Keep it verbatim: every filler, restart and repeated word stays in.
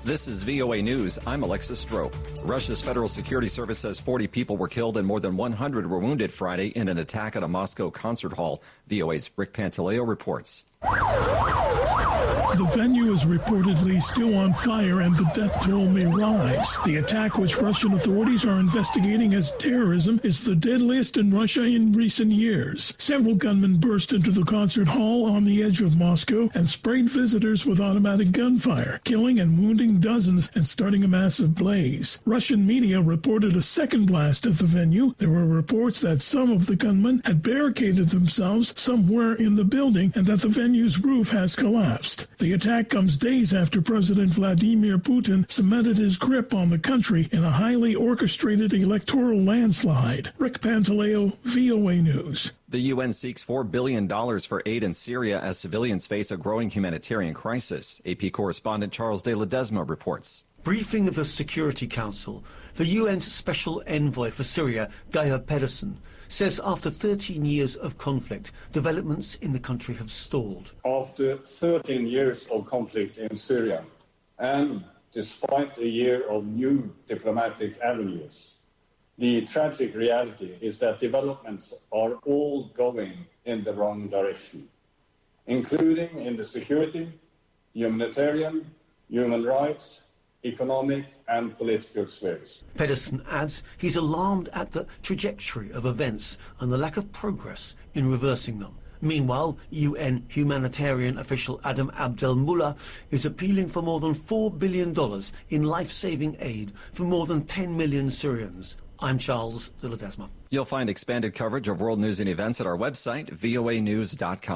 This is V O A News. I'm Alexis Strope. Russia's Federal Security Service says forty people were killed and more than one hundred were wounded Friday in an attack at a Moscow concert hall. V O A's Rick Pantaleo reports. The venue is reportedly still on fire and the death toll may rise. The attack, which Russian authorities are investigating as terrorism, is the deadliest in Russia in recent years. Several gunmen burst into the concert hall on the edge of Moscow and sprayed visitors with automatic gunfire, killing and wounding dozens and starting a massive blaze. Russian media reported a second blast at the venue. There were reports that some of the gunmen had barricaded themselves somewhere in the building and that the venue's roof has collapsed. The attack comes days after President Vladimir Putin cemented his grip on the country in a highly orchestrated electoral landslide. Rick Pantaleo, V O A News. The U N seeks four billion dollars for aid in Syria as civilians face a growing humanitarian crisis. A P correspondent Charles de Ledesma reports. Briefing of the Security Council, the U N's Special Envoy for Syria, Geir Pedersen, says after thirteen years of conflict, developments in the country have stalled. After thirteen years of conflict in Syria, and despite a year of new diplomatic avenues, the tragic reality is that developments are all going in the wrong direction, including in the security, humanitarian, human rights, economic and political spheres. Pedersen adds he's alarmed at the trajectory of events and the lack of progress in reversing them. Meanwhile, U N humanitarian official Adam Abdel-Mullah is appealing for more than four billion dollars in life-saving aid for more than ten million Syrians. I'm Charles de Ledesma. You'll find expanded coverage of world news and events at our website, V O A news dot com.